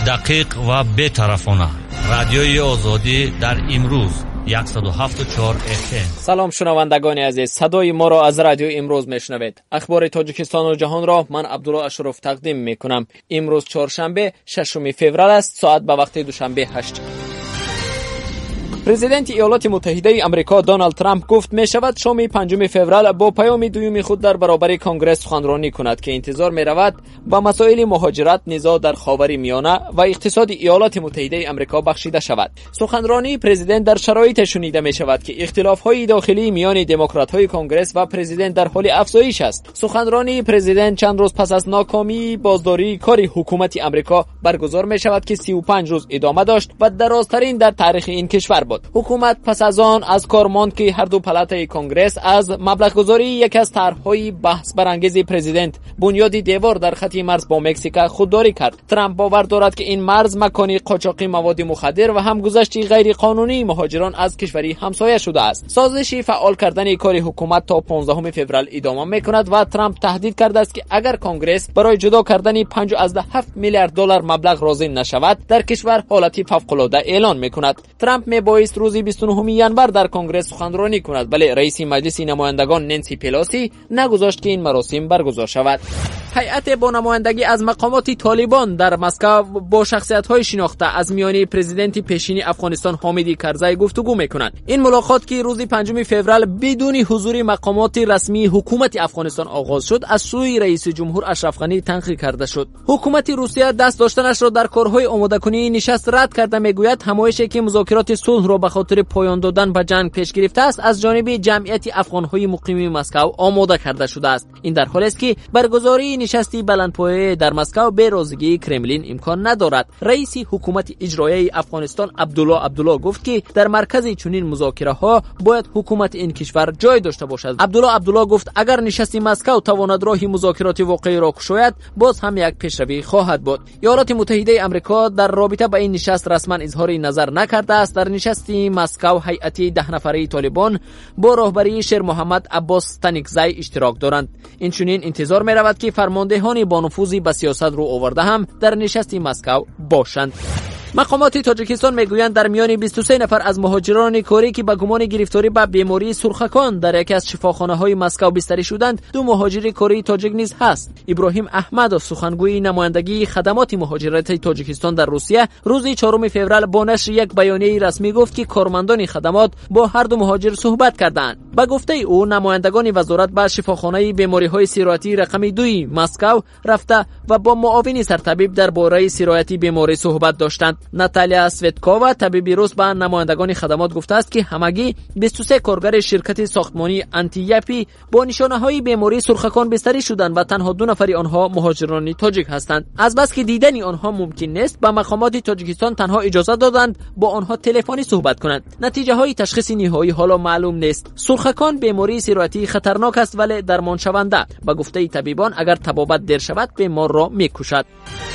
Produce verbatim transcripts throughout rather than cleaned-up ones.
دقیق و بی‌طرفانه. رادیوی آزادی در امروز صد و هفت و چهار اف ام. سلام شنوندگان عزیز، صدای ما را از رادیو امروز میشنوید. اخبار تاجیکستان و جهان را من عبدالله اشرف تقدیم میکنم. امروز چهارشنبه ششم فوریه است، ساعت به وقت دوشنبه هشت. پرزیدنت ایالات متحده آمریکا دونالد ترامپ گفت می شود شام پنجم فوریه با پیام دوم خود در برابر کنگره سخنرانی کند که انتظار می رود با مسائل مهاجرت، نزاع در خاور میانه و اقتصاد ایالات متحده آمریکا بخشیده شود. سخنرانی پرزیدنت در شرایط شنیده می شود که اختلاف‌های داخلی میان دموکرات‌های کنگره و پرزیدنت در حال افزایش است. سخنرانی پرزیدنت چند روز پس از ناکامی بازداری کار حکومت آمریکا برگزار می شود که سی و پنج روز ادامه داشت و درازترین در تاریخ این کشور بود. حکومت پس از آن از کار ماند که هر دو پالاتای کنگره از مبلغ گذاری یک از طرح‌های بحث برانگیز پرزیدنت بنیاد دیوار در خط مرز با مکزیک خودداری کرد. ترامپ باور دارد که این مرز مکانی قاچاقی مواد مخدر و همگذشت غیر قانونی مهاجران از کشوری همسایه شده است. سازشی فعال کردن کار حکومت تا پانزدهم فوریه ادامه میکند و ترامپ تهدید کرده است که اگر کنگره برای جدا کردن پنج و هفت میلیارد دلار مبلغ راضی نشود، در کشور حالت فوق‌العاده اعلان میکند. ترامپ میبایست روز بیست و نهم ژانویه در کنگره سخنرانی کند، ولی رئیس مجلس نمایندگان نانسی پلوسی نگذاشت که این مراسم برگزار شود. هیئت با نمایندگی از مقامات طالبان در مسکو با شخصیت‌های شناخته از میان پرزیدنت پیشین افغانستان حامد کرزی گفتگو می‌کنند. این ملاقات که روز پنجم فوریه بدون حضور مقامات رسمی حکومت افغانستان آغاز شد، از سوی رئیس جمهور اشرف غنی تنقیح کرده شد. حکومت روسیه دست داشتنش را در کارهای آماده‌کنی نشست رد کرده، میگوید همایشی که مذاکرات صلح را به خاطر پایان دادن به جنگ پیش گرفته است از جانب جمعیت افغان‌های مقیم مسکو آماده کرده شده است. این در حالی است که برگزاری نشستی بلندپایه در مسکو به رازگی کرملین امکان ندارد. رئیس حکومت اجرایی افغانستان عبدالله عبدالله گفت که در مرکز چنین مذاکره‌ها باید حکومت این کشور جای داشته باشد. عبدالله عبدالله گفت اگر نشست مسکو تواند راه مذاکرات واقعی را گشاید، باز هم یک پیشروی خواهد بود. ایالات متحده آمریکا در رابطه با این نشست رسما اظهار نظر نکرده است. در نشست مسکو هیئت ده نفره طالبان با راهبری شیر محمد عباس تنیکزی اشتراک دارند. این چنین انتظار می رود که فرماندهان با نفوذی به سیاست رو آورده هم در نشست مسکو باشند. مقامات تاجیکستان میگویند در میان بیست و سه نفر از مهاجران کاری که به گمان گرفتاری به بیماری سرخکان در یکی از شفاخانه‌های مسکو بستری شدند، دو مهاجر کاری تاجیک نیز هست. ابراهیم احمد، سخنگوی نمایندگی خدمات مهاجرت تاجیکستان در روسیه، روز چهارم فوریه با نشر یک بیانیه رسمی گفت که کارمندان خدمات با هر دو مهاجر صحبت کردند. به گفته او، نمایندگان وزارت به شفاخانه بیماری‌های سیرایتی رقم دو مسکو رفته و با معاون سرطبیب درباره سیرایتی بیماری صحبت داشتند. ناتالیا سویتکووا طبیب روس به نمایندگان خدمات گفته است که همگی بیست و سه کارگر شرکت ساختمانی انتیپی با نشانه‌های بیماری سرخکان بستری شدند و تنها دو نفر آنها مهاجران تاجیک هستند. از بس که دیدن آنها ممکن نیست، به مقامات تاجیکستان تنها اجازه دادند با آنها تلفنی صحبت کنند. نتیجه های تشخیص نهایی حالا معلوم نیست. سرخکان بیماری سیرایتی خطرناک است ولی درمان شونده. به گفته طبیبان اگر تبابت دیر شود بیمار را میکشد.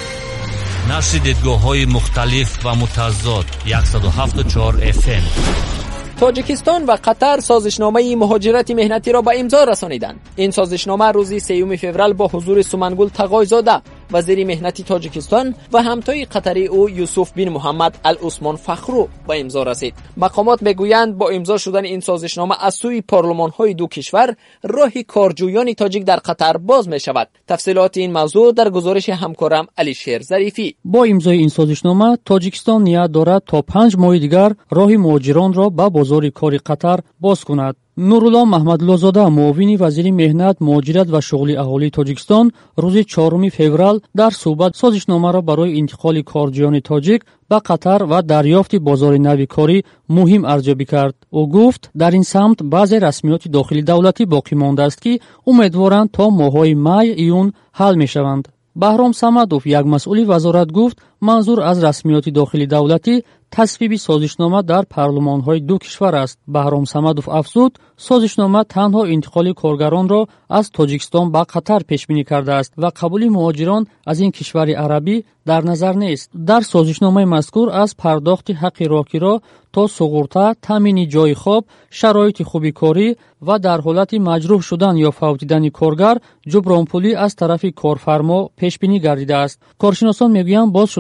نشر دیدگاه‌های مختلف و متضاد صد و هفت و چهار اف ام. تاجیکستان و قطر سازشنامه مهاجرت مهنتی را به امضا رسانیدند. این سازشنامه روز سوم فوریه با حضور سمنگل تقایزاده وزیر مهنتی تاجیکستان و همتای قطری او یوسف بن محمد العثمان فخرو به امضا رسید. مقامات میگویند با امضا شدن این سازشنامه از سوی پارلمان‌های دو کشور راه کارجویان تاجیک در قطر باز می شود. تفصیلات این موضوع در گزارش همکارم علی شیر ظریفی. با امضای این سازشنامه تاجیکستان نیت دارد تا پنج ماه دیگر راه مهاجران را به بازار کار قطر باز کند. نورالله محمدالله‌زاده، معاون وزیر مهنت، مهاجرت و شغل اهالی تاجیکستان، روز چهارم فوریه در صحبت سازشنامه را برای انتقال کارجویان تاجیک به قطر و دریافت بازار نوی کاری مهم ارزیابی کرد. او گفت در این سمت بعضی رسمیات داخلی دولتی باقی مانده است که امیدوارند تا ماه‌های می ایون حل می‌شوند. بهرام صمدوف، یک مسئول وزارت، گفت منظور از رسمیات داخلی دولتی تصویب سازشنامه در پارلمان‌های دو کشور است. بهرام صمدوف افزود سازشنامه تنها انتقال کارگران را از تاجیکستان به قطر پیش بینی کرده است و قبول مهاجران از این کشور عربی در نظر نیست. در سازشنامه مذکور از پرداخت حق راهگیرا تا سقورتا، تامین جای خواب، شرایط خوبی کاری و در حالت مجروح شدن یا فوت دیدن کارگر جبران پولی از طرف کارفرما پیش بینی گردیده است. کارشناسان میگویند باز شدن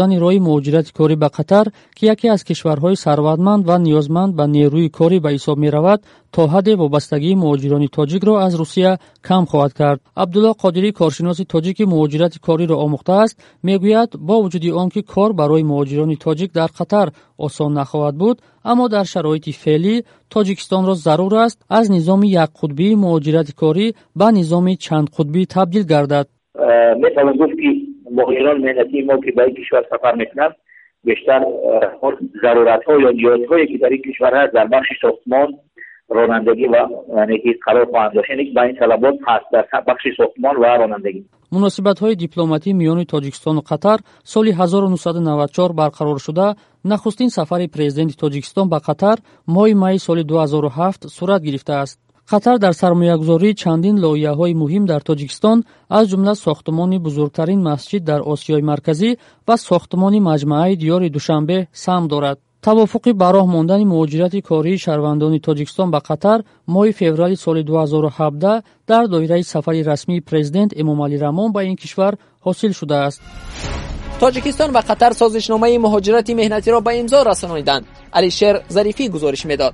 شدن راهی مهاجرت کاری به قطر که یکی از کشورهای ثروتمند و نیازمند به نیروی کاری به حساب می رود تا حد وابستگی مهاجران تاجیک را از روسیه کم خواهد کرد. عبدالله قادری کارشناس تاجیک مهاجرت کاری را آموخته است، میگوید با وجود آنکه کار برای مهاجران تاجیک در قطر آسان نخواهد بود، اما در شرایط فعلی تاجیکستان را ضرور است از نظام یک قطبی مهاجرت کاری به نظام چند قطبی تبدیل گردد. مثلا گفت که مهاجران مهنتی ما که به این کشور سفر میکنند بیشتر ضرورت ها یا نیاز هایی که در این کشور هست در بخش ساختمان، رانندگی و یعنی که قرار خواهند داشت، یعنی به این طلبات هست در بخش ساختمان و رانندگی. مناسبت‌های دیپلماتی میان تاجیکستان و قطر سال هزار و نهصد و نود و چهار برقرار شده. نخستین سفر پرزیدنت تاجیکستان به قطر ماه می سال دو هزار و هفت صورت گرفته است. قطر در سرمایه‌گذاری چندین لایحه‌های مهم در تاجیکستان از جمله ساختمان بزرگترین مسجد در آسیای مرکزی و ساختمان مجمع دیار دوشنبه سهم دارد. توافق به راه ماندن مهاجرت کاری شهروندان تاجیکستان به قطر ماه فوریه سال دو هزار و هفده در دایره سفر رسمی پرزیدنت امامعلی رحمان به این کشور حاصل شده است. تاجیکستان و قطر سازشنامه مهاجرت مهنتی را به امضا رسانیدند. علیشیر ظریفی گزارش می‌داد.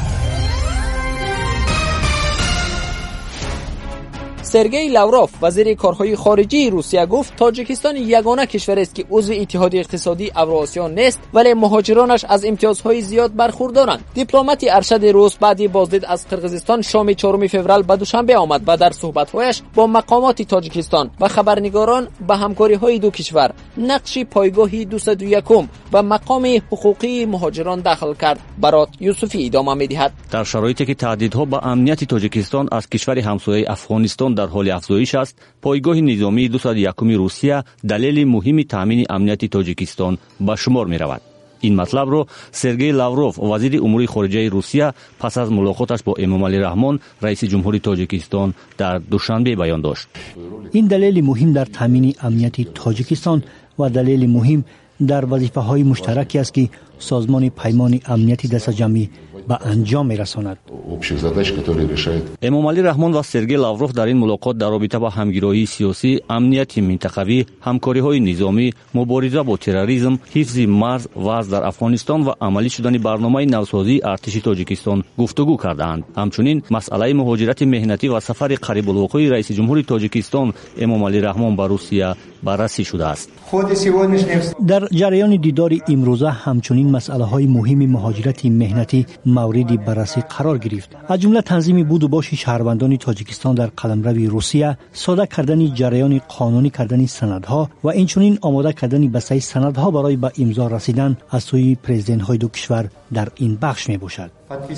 سرگئی لاوروف وزیر کارهای خارجی روسیه گفت تاجیکستان یگانه کشور است که عضو اتحاد اقتصادی اوراسیا نیست ولی مهاجرانش از امتیازهای زیاد برخوردارند. دیپلمات ارشد روس بعد بازدید از قرقیزستان شام چهارم فوریه به دوشنبه آمد و در صحبت‌هایش با مقامات تاجیکستان و خبرنگاران به همکاری‌های دو کشور نقش پایگاه دویست و یک و مقام حقوقی مهاجران داخل کرد. برات یوسفی ادامه می‌دهد. در شرایطی که تهدیدها به امنیت تاجیکستان از کشور همسایه افغانستان در حال افزایش است، پایگاه نظامی دویست و یک روسیه دلیل مهم تامین امنیت تاجیکستان به شمار می رود. این مطلب را سرگئی لاوروف وزیر امور خارجه روسیه پس از ملاقاتش با امامعلی رحمان رئیس جمهوری تاجیکستان در دوشنبه بیان داشت. این دلیل مهم در تامین امنیت تاجیکستان و دلیل مهم در وظیفه‌های مشترکی است که سازمان پیمان امنیتی دست جمعی به انجام می‌رساند. امامعلی رحمان و سرگئی لاوروف در این ملاقات در رابطه با همگرایی سیاسی، امنیت منطقوی، همکاری‌های نظامی، مبارزه با تروریسم، حفظ مرز وضع در افغانستان و عملی شدن برنامه نوسازی ارتش تاجیکستان گفتگو کردند. همچنین مسئله مهاجرت مهنتی و سفر قریب الوقوع رئیس جمهوری تاجیکستان امامعلی رحمان به روسیه بررسی شده است. در جریان دیدار امروزه همچنین مسئله‌های مهم مهاجرت مهنتی مورد بررسی قرار گرفت. از جمله تنظیم بود و باش شهروندان تاجیکستان در قلمرو روسیه، ساده کردن جریان قانونی کردن سندها و اینچنین آماده کردن بسته سندها برای به امضا رسیدن از سوی پرزیدنت‌های دو کشور در این بخش میباشد.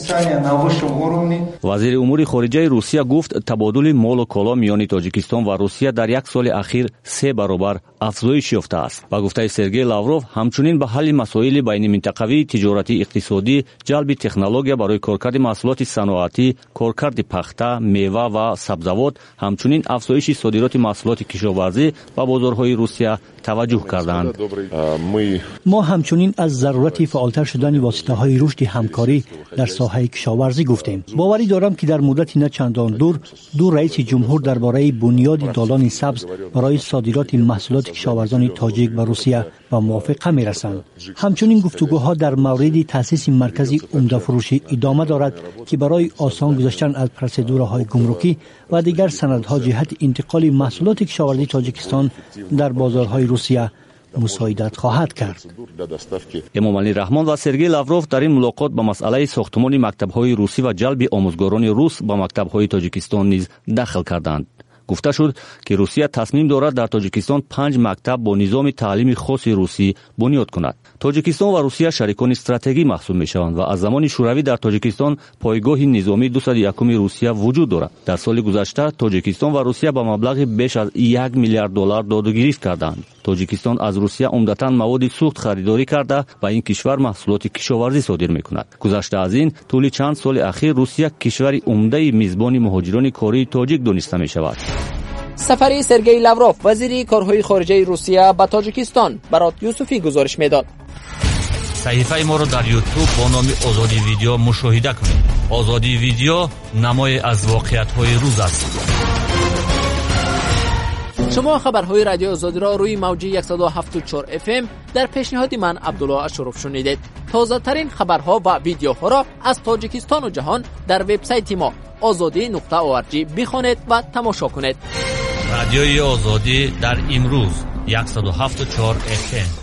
وزیر امور خارجه روسیه گفت تبادل مال و کالا میان تاجیکستان و روسیه در یک سال اخیر سه برابر افزایش یافته است. با گفته سرگئی لاوروف همچنین به حل مسائل بین منطقوی، تجارتی، اقتصادی، جلب تکنولوژی برای کارکرد محصولات صنعتی، کارکرد پخته، میوه و سبزیجات، همچنین افزایش صادرات محصولات کشاورزی به بازارهای روسیه توجه کردند. ما همچنین از ضرورت فعالتر شدن واسطه‌های رشد همکاری در ساحه کشاورزی گفتیم. باوری دارم که در مدت نه چندان دور دو رئیس جمهور درباره بنیاد دالان سبز برای صادرات محصولات کشاورزان تاجیک به روسیه به موافقه میرسند. همچنین گفتگوها در مورد تأسیس مرکزی عمده فروشی ادامه دارد که برای آسان گذشتن از پروسیدورهای گمرکی و دیگر سندها جهت انتقال محصولات کشاورزی تاجیکستان در بازارهای روسیه مساعدت خواهد کرد. امامعلی رحمان و سرگئی لاوروف در این ملاقات به مسئله ساختمان مکتب‌های روسی و جلب آموزگاران روس به مکتب‌های تاجیکستان نیز دخل کردند. گفته شد که روسیه تصمیم دارد در تاجیکستان پنج مکتب با نظام تعلیم خاص روسی بنیاد کند. تاجیکستان و روسیه شریکان استراتژیکی محسوب میشوند و از زمان شوروی در تاجیکستان پایگاه نظامی دویست و یک روسیه وجود دارد. در سال گذشته تاجیکستان و روسیه با مبلغ بیش از یک میلیارد دلار داد و گرفت کردند. تاجیکستان از روسیه عمدتاً مواد سوخت خریداری کرده و این کشور محصولات کشاورزی صادر میکند. گذشته از این طول چند سال اخیر روسیه کشوری عمده میزبان مهاجران کاری تاجیک دانسته میشود. سفر سرگئی لاوروف وزیر کارهای خارجه روسیه به تاجیکستان. برات یوسفی گزارش میداد. صحیفه ما را در یوتیوب با نام آزادی ویدیو مشاهده کنید. آزادی ویدیو نمای از واقعیت‌های روز است. شما خبرهای رادیو آزادی را روی موج صد و هفت و چهار اف ام در پیشنهاد من عبدالله اشرف شنیدید. تازه ترین خبرها و ویدیوها را از تاجیکستان و جهان در وبسایت ما آزادی نقطه او ار جی بخوانید و تماشا کنید. رادیوی آزادی در امروز صد و هفت و چهار اف ام.